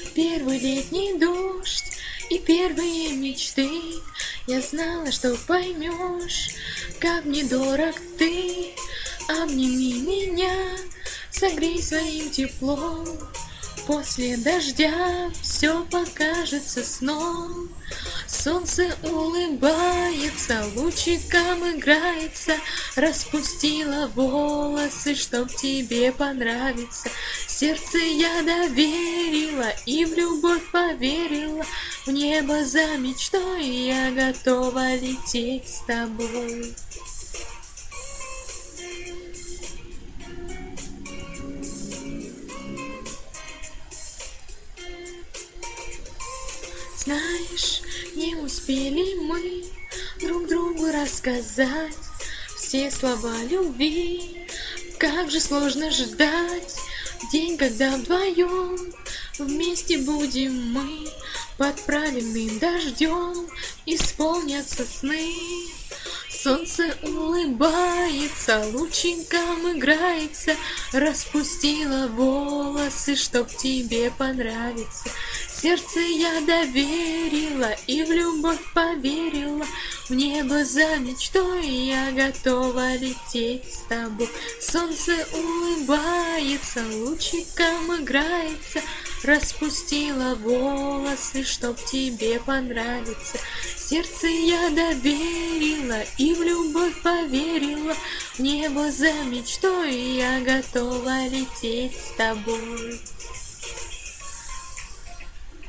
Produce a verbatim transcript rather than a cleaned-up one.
Первый летний дождь и первые мечты. Я знала, что поймешь, как мне дорог ты. Обними меня, согрей своим теплом. После дождя все покажется сном. Солнце улыбается, лучиком играется. Распустила волосы, чтоб тебе понравиться. Сердце я доверила и в любовь поверила. В небо за мечтой я готова лететь с тобой. Знаешь, не успели мы друг другу рассказать все слова любви. Как же сложно ждать день, когда вдвоем вместе будем мы. Под правильным дождем исполнятся сны. Солнце улыбается, лучиком играется. Распустила волосы, чтоб тебе понравиться. Сердце я доверила и в любовь поверила. В небо за мечтой я готова лететь с тобой. Солнце улыбается, лучиком играется. Распустила волосы, чтоб тебе понравиться. Сердце я доверила и в любовь поверила. В небо за мечтой я готова лететь с тобой.